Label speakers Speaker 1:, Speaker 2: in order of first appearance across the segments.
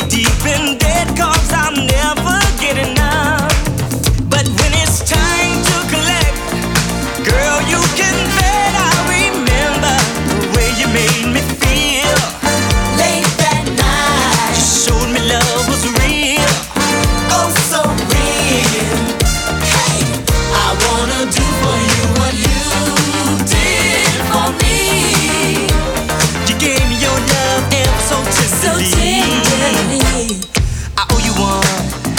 Speaker 1: deep in debt, 'cause I'll never get enough. But when it's time to collect, girl, you can bet I remember the way you made me feel.
Speaker 2: Late that night,
Speaker 1: You showed me love was real.
Speaker 2: oh so real. Hey, I wanna do for you what you did for me.
Speaker 1: You gave me your love ever so
Speaker 2: So
Speaker 1: tenderly.
Speaker 2: tenderly.
Speaker 1: I owe you one.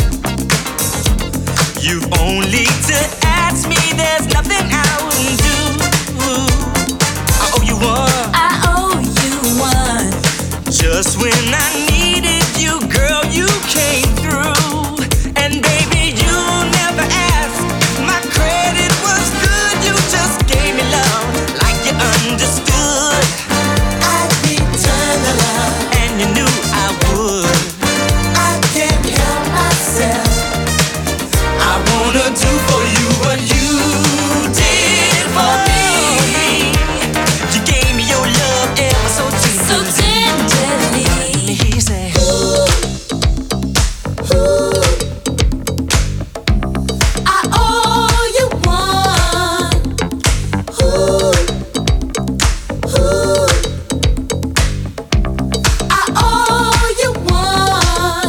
Speaker 1: You've only to ask me, there's nothing I wouldn't do. I owe you one.
Speaker 2: I owe you one.
Speaker 1: Just when I needed you, girl, you came through. And baby, you never asked if my credit was good. You just gave me love like you understood.
Speaker 2: I returned the love.
Speaker 1: And you knew I would.
Speaker 2: I can't help myself.
Speaker 1: I wanna do for you what you did for me. You gave me your love ever so
Speaker 2: So
Speaker 1: tenderly.
Speaker 2: tenderly.
Speaker 1: He said,
Speaker 2: I owe you one. I owe you one.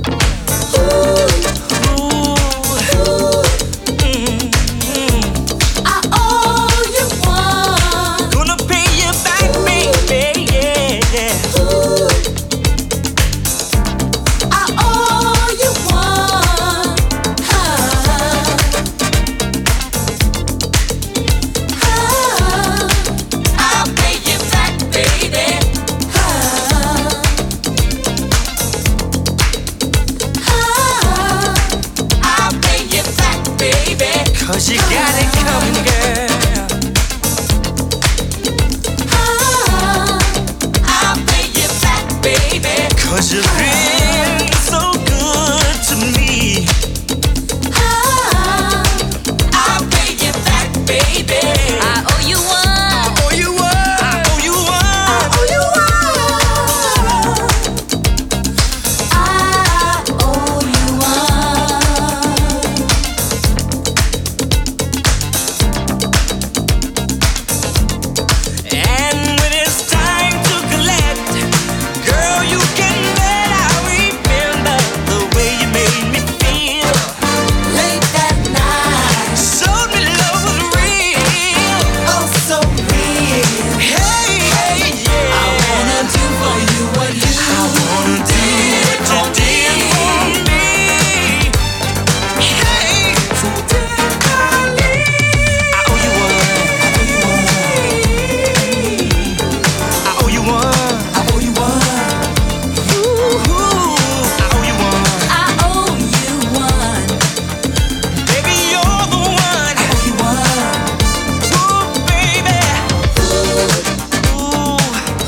Speaker 2: I owe you one.
Speaker 1: gonna pay you back, baby, yeah.
Speaker 2: I owe you one. I'll pay you back, baby. I'll pay you back, baby.
Speaker 1: 'Cause you got it coming, girl.
Speaker 2: I'll pay you back, baby.
Speaker 1: 'Cause you've been so good to me.
Speaker 2: I'll pay you back, baby. I owe you one.
Speaker 1: Oh, you were. Oh, you were.
Speaker 2: owe you one. I owe you one.
Speaker 1: And when it's time to collect, girl, you can bet I remember the way you made me feel.
Speaker 2: Late that night,
Speaker 1: Showed me love was real.
Speaker 2: oh so real.
Speaker 1: Hey, hey, yeah.
Speaker 2: I wanna do for you what you
Speaker 1: Wanna do what you did for me. Hey, so tenderly. I owe you one. I owe you one.
Speaker 2: I owe you one.
Speaker 1: Ooh, I owe you one.
Speaker 2: I owe you one.
Speaker 1: Baby, you're the one.
Speaker 2: I owe you one.
Speaker 1: Ooh, baby. Ooh,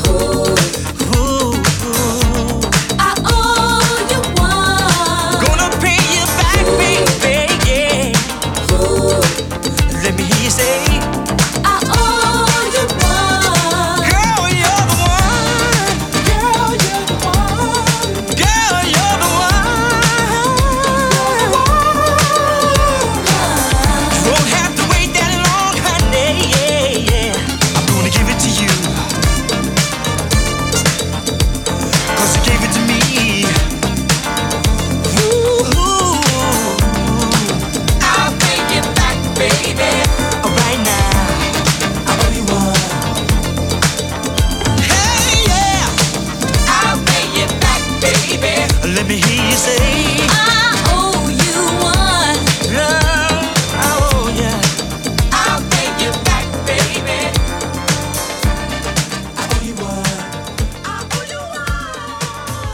Speaker 2: I owe you one.
Speaker 1: gonna pay you back, baby, yeah. Let me hear you say,
Speaker 2: I owe you one.
Speaker 1: girl, you're the one.
Speaker 2: Girl, you're the one.
Speaker 1: Girl, you're the one. You won't have to wait that long, honey, yeah, yeah. I'm gonna give it to you, 'cause you gave it to me. Ooh,
Speaker 2: I'll pay you back, baby.
Speaker 1: right now.
Speaker 2: I owe you one.
Speaker 1: Hey, yeah.
Speaker 2: I'll pay you back, baby.
Speaker 1: Let me hear you say,